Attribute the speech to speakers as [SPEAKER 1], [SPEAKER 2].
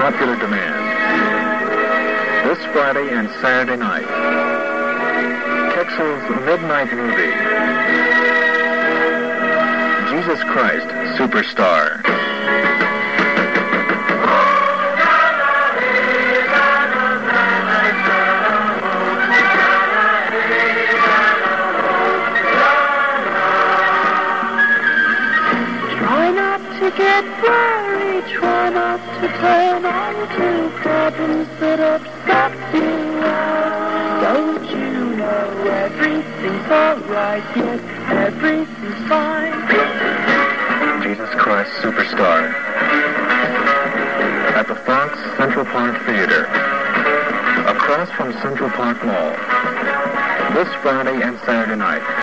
[SPEAKER 1] popular demand. This Friday and Saturday night, Kexel's Midnight Movie, Jesus Christ Superstar.
[SPEAKER 2] Try not to get worried, try not to turn on to problems that upset you. Don't you know everything's alright? Yes, everything's fine.
[SPEAKER 1] Jesus Christ Superstar at the Fox Central Park Theater, across from Central Park Mall, this Friday and Saturday night.